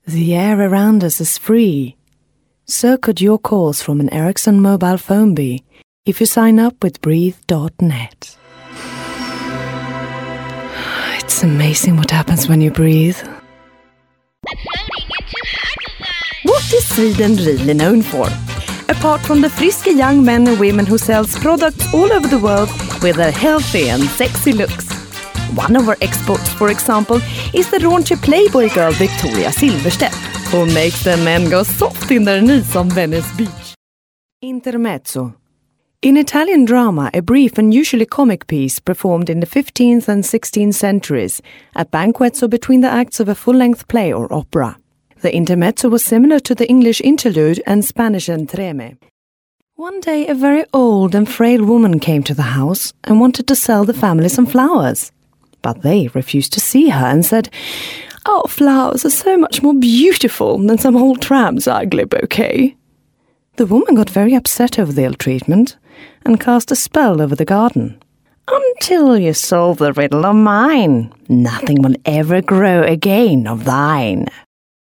The air around us is free. So could your calls from an Ericsson mobile phone be if you sign up with Breathe.net. It's amazing what happens when you breathe. What is Sweden really known for? Apart from the frisky young men and women who sells products all over the world with their healthy and sexy looks. One of our exports, for example, is the raunchy Playboy girl Victoria Silverstedt, who makes the men go soft in their knees on Venice Beach. Intermezzo. In Italian drama, a brief and usually comic piece performed in the 15th and 16th centuries at banquets or between the acts of a full-length play or opera. The intermezzo was similar to the English interlude and Spanish entremets. One day, a very old and frail woman came to the house and wanted to sell the family some flowers. But they refused to see her and said, "Our flowers are so much more beautiful than some old tramp's ugly bouquet." The woman got very upset over the ill treatment and cast a spell over the garden. "Until you solve the riddle of mine, nothing will ever grow again of thine."